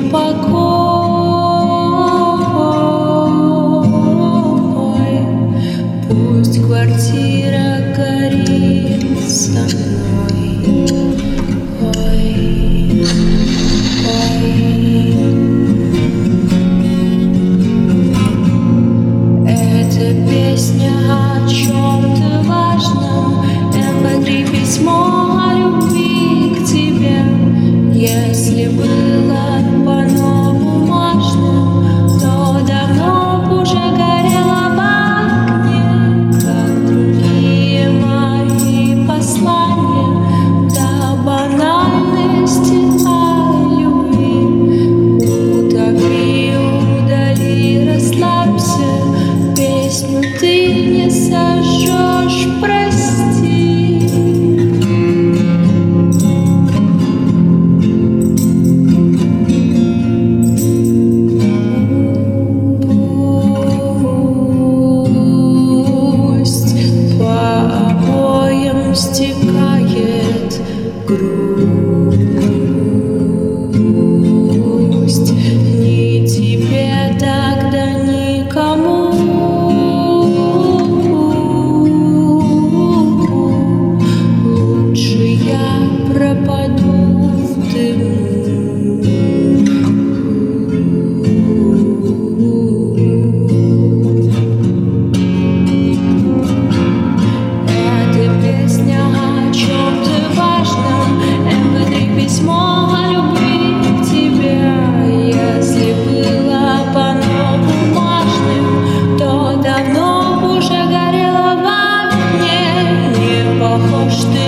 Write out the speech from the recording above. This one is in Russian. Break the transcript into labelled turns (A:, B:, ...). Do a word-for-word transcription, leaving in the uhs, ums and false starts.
A: покой. Пусть квартира горит со мной. Ой, ой. Эта песня о чем-то важном, эм пэ три письмо о любви к тебе. Если было по-новому важным, то давно уже горело в огне, как другие мои послания до банальности о любви. Утопи, удали, расслабься, песню ты не сожжешь, прости. Стекает грусть, ни тебе, тогда никому. Лучше я пропаду в дыму. Письмо о любви к тебе. Если было по-новому важным, то давно уже горело в огне. Не похож ты